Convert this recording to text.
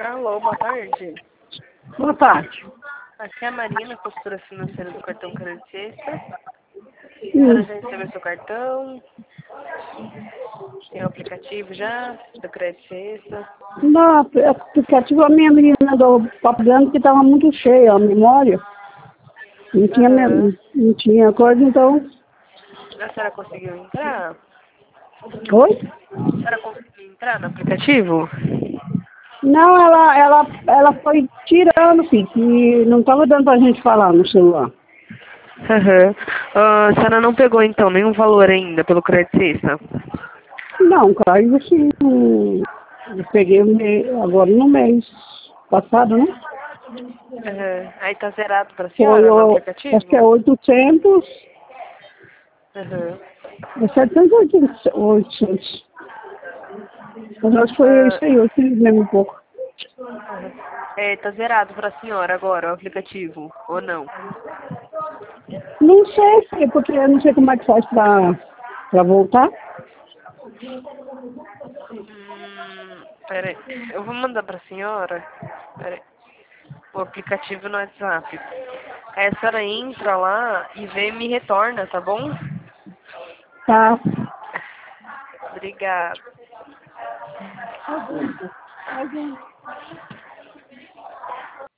Alô, boa tarde. Boa tarde. Aqui é a Marina, consultora financeira do cartão Crédito Sexta. A senhora já recebeu seu cartão? Tem o aplicativo já do Crédito Sexta? Não, aplicativo, a minha menina do Papo Grande que estava muito cheia a memória. Não tinha, não tinha coisa, então... A senhora conseguiu entrar? Oi? A senhora conseguiu entrar no aplicativo? Não, ela foi tirando, filho, que não estava dando pra gente falar no celular. A senhora não pegou então nenhum valor ainda pelo Crédito Sexta? Não, caiu assim, eu peguei agora no mês passado, né? Aí tá zerado pra Foi, senhora no aplicativo? acho que é 800, é 700 ou 800. Mas acho que foi isso aí, 800 mesmo um pouco. Tá zerado pra senhora agora o aplicativo, ou não? Não sei, filho, porque eu não sei como é que faz pra voltar. Peraí, eu vou mandar pra senhora, peraí, o aplicativo no WhatsApp. Aí a senhora entra lá e vê e me retorna, tá bom? Tá. Obrigada.